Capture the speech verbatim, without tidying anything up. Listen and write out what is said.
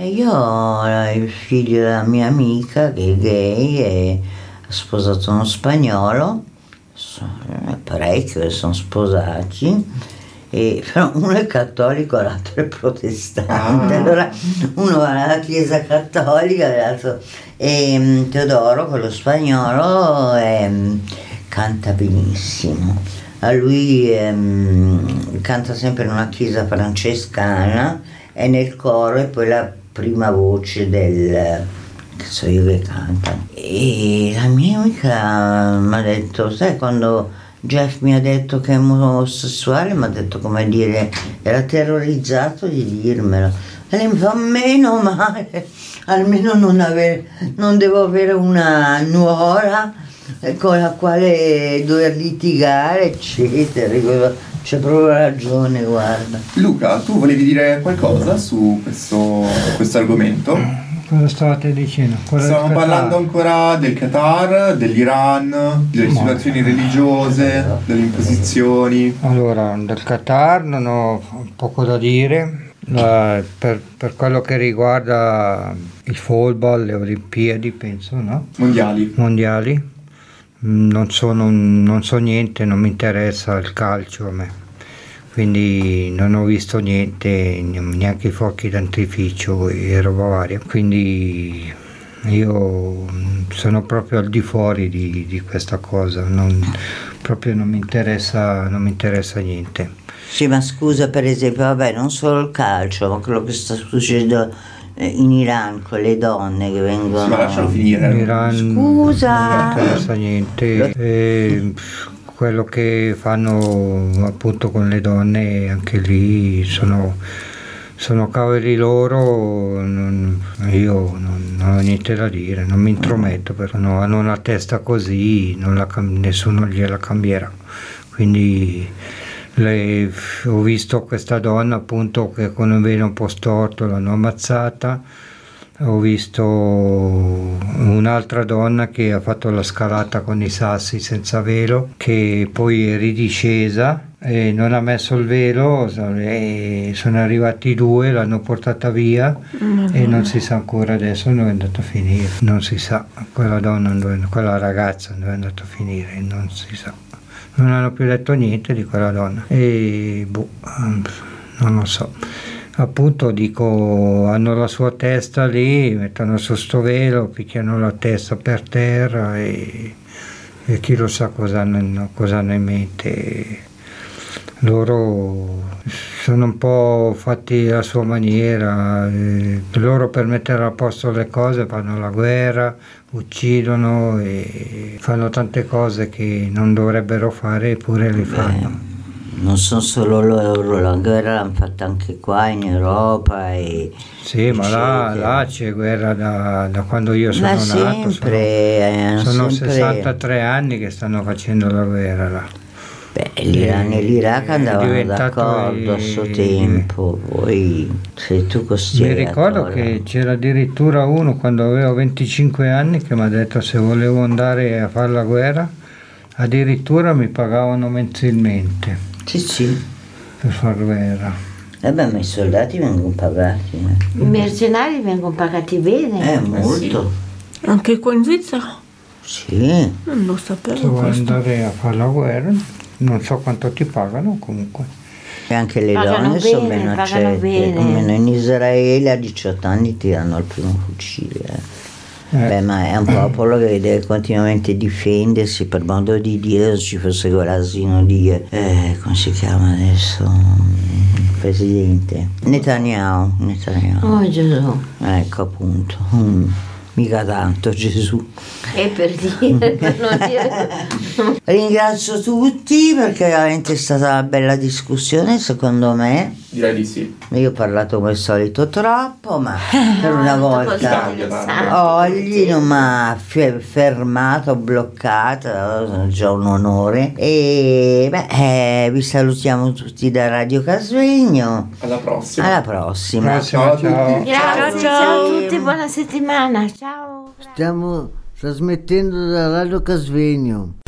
E io ho il figlio della mia amica che è gay e ha sposato uno spagnolo, è parecchio che sono sposati, e, però uno è cattolico e l'altro è protestante, ah. Allora uno va alla chiesa cattolica e l'altro è um, Teodoro, quello spagnolo, e, um, canta benissimo. A lui um, canta sempre in una chiesa francescana, è nel coro e poi la prima voce del, che so io che canta. E la mia amica mi ha detto, sai quando Jeff mi ha detto che è omosessuale, mi ha detto, come dire, era terrorizzato di dirmelo. E lei mi fa, meno male, almeno non, avere, non devo avere una nuora con la quale dover litigare, eccetera. C'è proprio ragione, guarda. Luca, tu volevi dire qualcosa su questo, questo argomento? Cosa stavate dicendo? Quello Stavamo parlando ancora del Qatar, dell'Iran, delle Ma... situazioni religiose, delle imposizioni. Allora, del Qatar non ho poco da dire. Uh, per, per quello che riguarda il football, le Olimpiadi, penso, no? Mondiali. Mondiali. Non so, non, non so niente, non mi interessa il calcio a me. Quindi non ho visto niente, neanche i fuochi d'artificio e roba varia, quindi io sono proprio al di fuori di, di questa cosa, non, proprio non mi interessa, non mi interessa niente. Sì, ma scusa, per esempio, vabbè, non solo il calcio, ma quello che sta succedendo in Iran con le donne che vengono... Sì, ma lascialo finire. In Iran scusa! Non mi interessa niente. E quello che fanno appunto con le donne, anche lì sono, sono cavoli loro, non, io non, non ho niente da dire, non mi intrometto, perché no, hanno una testa così, non la, nessuno gliela cambierà. Quindi le, ho visto questa donna appunto che con un velo un po' storto l'hanno ammazzata. Ho visto un'altra donna che ha fatto la scalata con i sassi senza velo, che poi è ridiscesa e non ha messo il velo, e sono arrivati due, l'hanno portata via mm-hmm. e non si sa ancora adesso dove è andato a finire, non si sa, quella donna, dove, quella ragazza dove è andata a finire, non si sa, non hanno più detto niente di quella donna e boh, non lo so. Appunto dico, hanno la sua testa lì, mettono su sto velo, picchiano la testa per terra e, e chi lo sa cosa hanno, cosa hanno in mente. Loro sono un po' fatti alla sua maniera, eh, loro per mettere a posto le cose fanno la guerra, uccidono e fanno tante cose che non dovrebbero fare eppure le fanno. Beh. Non sono solo loro, la guerra l'hanno fatta anche qua in Europa e sì, ma là, là c'è guerra da, da quando io sono ma nato, sempre, sono, sono sempre... sessantatré anni che stanno facendo la guerra là. Beh, l'Iran e l'Iraq andavano d'accordo a suo tempo, poi sei tu costiera. Mi ricordo che c'era addirittura uno quando avevo venticinque anni che mi ha detto se volevo andare a fare la guerra addirittura mi pagavano mensilmente. Sì, sì. Per far guerra. Eh beh, ma i soldati vengono pagati. Eh. I mercenari vengono pagati bene. Eh, molto. Sì. Anche qua in Svizzera? Sì. Non lo sapevo. Se vuoi andare a fare la guerra, non so quanto ti pagano comunque. E anche le pagano donne bene, sono meno accette. Bene. Almeno in Israele a diciotto anni ti danno il primo fucile. Eh. Eh. Beh, ma è un popolo che deve continuamente difendersi, per modo di dire, se ci fosse quell'asino di eh, come si chiama adesso il presidente Netanyahu, Netanyahu. Oh Gesù, ecco appunto, mm. mica tanto Gesù. E per dire, per non dire. Ringrazio tutti perché veramente è stata una bella discussione, secondo me. Direi di sì. Io ho parlato come al solito troppo, ma per una volta oggi non mi ha fermato, bloccata, è già un onore. E beh, eh, vi salutiamo tutti da Radio Casvegno. Alla prossima. Alla prossima. Ciao a tutti. Grazie, ciao, ciao a tutti, buona settimana. Ciao. Stiamo trasmettendo da Radio Casvegno.